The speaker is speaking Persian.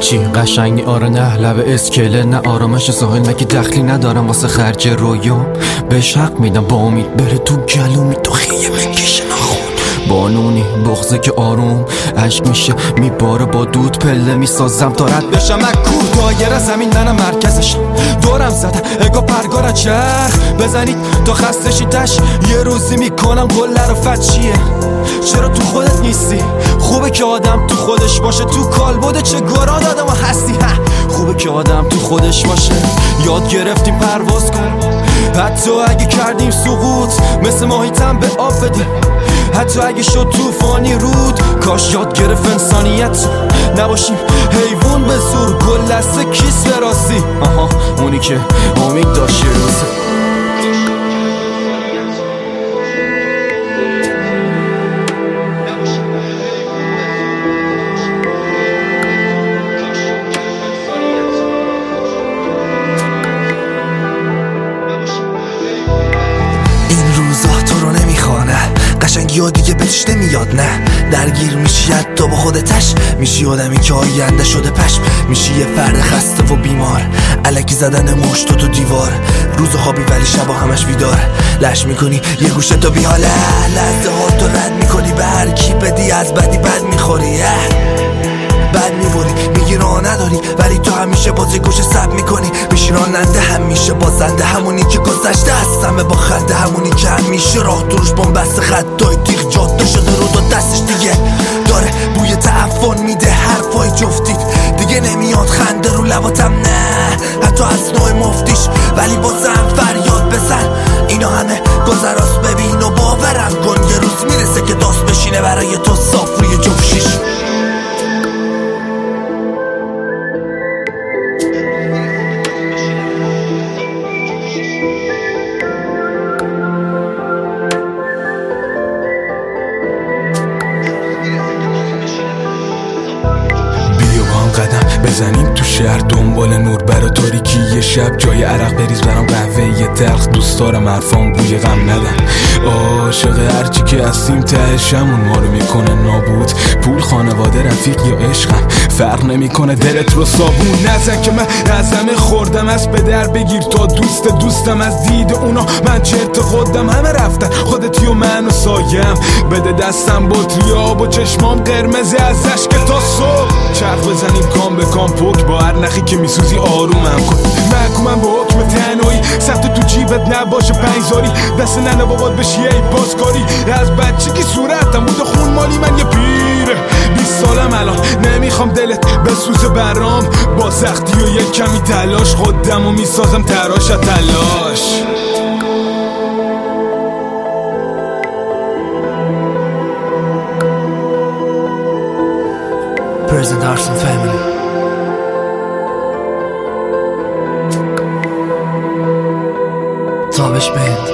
چی قشنگی آره نه لب اسکله نه آرامش ساحل مگه دخلی ندارم واسه خرج رویام بهش حق میدم با امید بره تو گلومی تو خیه بکشه نخون بانونی بغضه که آروم عشق میشه میباره با دود پله میسازم تا رد بشم مکور دایره زمین منم مرکزش دورم زدم اگه پرگار چرخ بزنید تا خسته تش یه روزی میکنم گله رو فتشیه چرا تو خودت نیستی خوبه که آدم تو خودش باشه تو کالبد چه گران آدم هستی خوبه که آدم تو خودش باشه یاد گرفتیم پرواز کن حتی اگه کردیم سقوط مثل ماهیتم به آب بدیم حتی اگه شد توفانی رود کاش یاد گرفت انسانیت نباشیم حیوان به زور گل لسه کیس به راستی اونی که امید داشت یه روزه قشنگی ها دیگه بهش نمیاد نه درگیر میشی حتی با خودتش میشی آدمی که آینده شده پشم میشی یه فرد خسته و بیمار الکی زدن مشت تو دیوار روز خوابی ولی شبا همش بیدار لش میکنی یه گوشه تو بیحاله لحظه ها تو رد میکنی به هر کی بدی از بدی بد میخوری بد میبوری میگی راه نداری ولی تو همیشه بازی گوشه سب میکنی میشی راننده همیشه بازنده همونی که گذشته هستمه با خنده همونی که همیشه راه دروش بنبست خطای تیغ جاده شده رو دو دستش دیگه داره بوی تعفن میده حرفای جفتید دیگه نمیاد خنده رو لباتم نه حتی از نوع مفتیش ولی بازم فریاد بزن اینا همه گذراست ببین و باورم کن یه روز میرسه که داست بشینه برای تو صاف روی جفشیش بزنیم تو شهر دنبال نور برا تاریکی یه شب جای عرق بریز برام قهوه یه تلخ دوست دارم حرفام بوی غم ندن عاشق هرچی که هستیم تهشمون ما رو میکنه نابود پول خانواده رفیق یا عشقم فرق نمیکنه دلت رو صابون نزن که من رزمه خوردم از به در بگیر تا دوستم از دید اونا من چرت خودم همه رفتن خودتی و من و سایم بده دستم بطری آب و چشمام قرمزه از عشق تا صبح چرخ بزنیم کام به کام پک با هر نخی که میسوزی آرومم کن محکومم به حکم تنهایی سخت تو جیبت نباشه پنجزاری دست ننه بابات بشی ای بازکاری از بچگی صورتم بود خون مالی من یه پیره 20 سالم الان نمیخوام دلت بسوزه برام با سختی و یک کمی تلاش خودم و میسازم تراش تلاش Present Arson Family تابش بند